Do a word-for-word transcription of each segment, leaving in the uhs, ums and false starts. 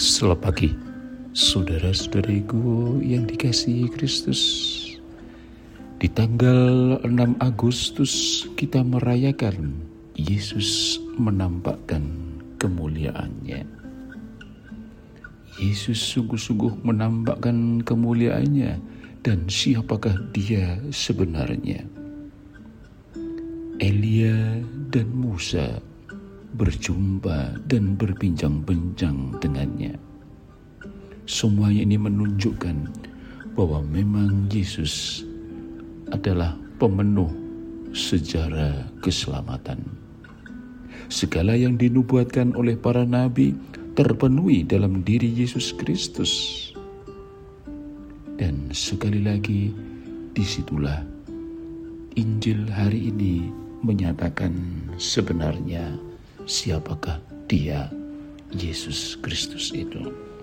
Selamat pagi, saudara-saudariku yang dikasihi Kristus. Di tanggal enam Agustus kita merayakan Yesus menampakkan kemuliaannya. Yesus sungguh-sungguh menampakkan kemuliaannya, dan siapakah dia sebenarnya? Elia dan Musa berjumpa dan berbincang-bincang dengannya. Semuanya ini menunjukkan bahwa memang Yesus adalah pemenuh sejarah keselamatan. Segala yang dinubuatkan oleh para nabi terpenuhi dalam diri Yesus Kristus. Dan sekali lagi, disitulah Injil hari ini menyatakan sebenarnya siapakah dia, Yesus Kristus itu.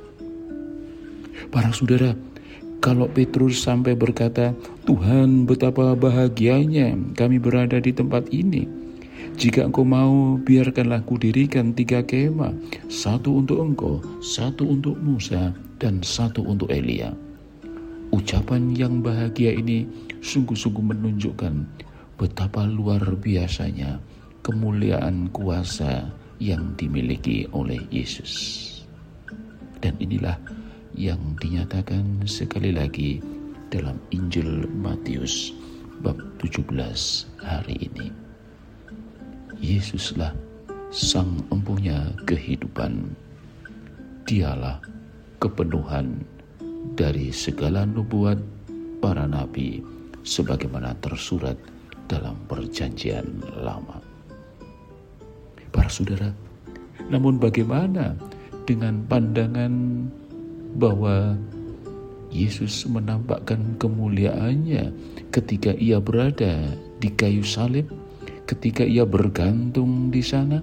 Para saudara, kalau Petrus sampai berkata, "Tuhan, betapa bahagianya kami berada di tempat ini. Jika engkau mau, biarkanlah kudirikan tiga kemah, satu untuk engkau, satu untuk Musa, dan satu untuk Elia." Ucapan yang bahagia ini sungguh-sungguh menunjukkan betapa luar biasanya kemuliaan kuasa yang dimiliki oleh Yesus. Dan inilah yang dinyatakan sekali lagi dalam Injil Matius bab tujuh belas hari ini. Yesuslah sang empunya kehidupan. Dialah kepenuhan dari segala nubuat para nabi sebagaimana tersurat dalam perjanjian lama. Para saudara, namun bagaimana dengan pandangan bahwa Yesus menampakkan kemuliaannya ketika ia berada di kayu salib, ketika ia bergantung di sana?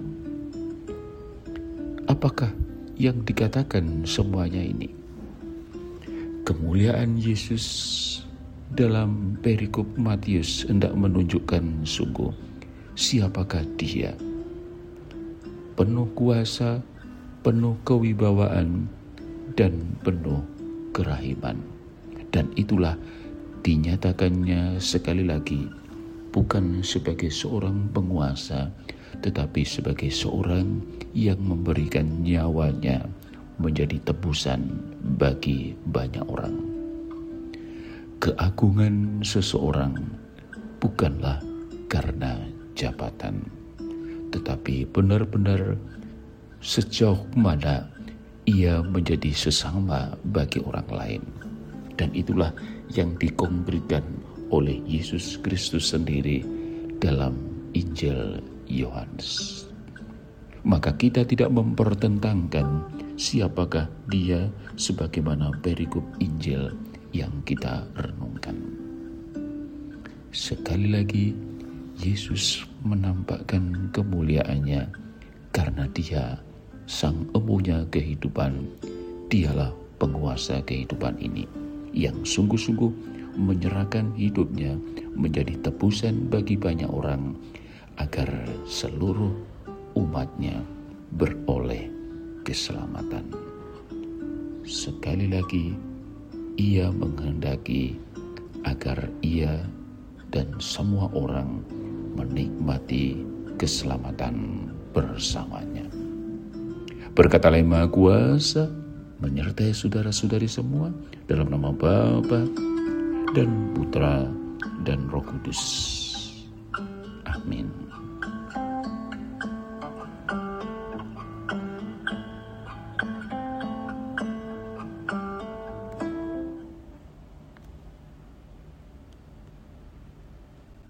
Apakah yang dikatakan semuanya ini? Kemuliaan Yesus dalam perikop Matius hendak menunjukkan sungguh siapakah dia. Penuh kuasa, penuh kewibawaan, dan penuh kerahiman. Dan itulah dinyatakannya sekali lagi, bukan sebagai seorang penguasa, tetapi sebagai seorang yang memberikan nyawanya menjadi tebusan bagi banyak orang. Keagungan seseorang bukanlah karena jabatan, tetapi benar-benar sejauh mana ia menjadi sesama bagi orang lain. Dan itulah yang dikonkretkan oleh Yesus Kristus sendiri dalam Injil Yohanes. Maka kita tidak mempertentangkan siapakah dia sebagaimana perikop Injil yang kita renungkan. Sekali lagi, Yesus menampakkan kemuliaannya karena dia sang empunya kehidupan. Dialah penguasa kehidupan ini yang sungguh-sungguh menyerahkan hidupnya menjadi tebusan bagi banyak orang agar seluruh umatnya beroleh keselamatan. Sekali lagi, ia menghendaki agar ia dan semua orang menikmati keselamatan bersamanya. Berkat Allah yang Maha Kuasa menyertai saudara-saudari semua dalam nama Bapa dan Putra dan Roh Kudus. Amin.